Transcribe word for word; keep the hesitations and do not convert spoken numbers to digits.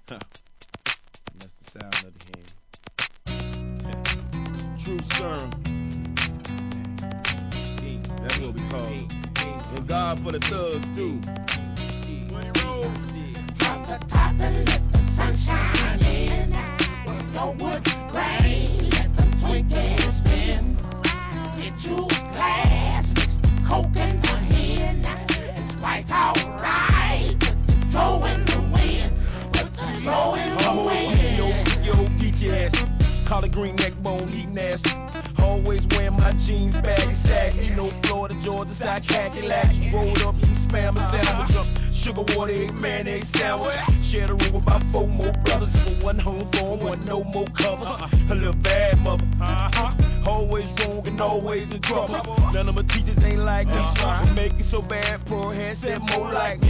That's the sound of the hen. True serum. That's what we call it. And God for the thugs too. Drop the top and let the sunshine in. Your wood grain, let them Twinkies spin. Get you a glass, mix the coke and the hen. It's quite alright. Put the dough in the wind. Put the dough in the wind. Yo, yo, get your ass. Collar green neck bone, heat nasty. Always wearing my jeans, baggy, saggy. No Florida, Georgia, side khaki, lackey. Rolled up, eat spam and sandwich up. Sugar water, egg, mayonnaise sandwich. Share the room with about four more brothers. For one home for 'em, one no more covers. A little bad mother. Always wrong and always in trouble. None of my teachers ain't like me. What make it so bad, poor head said more like me.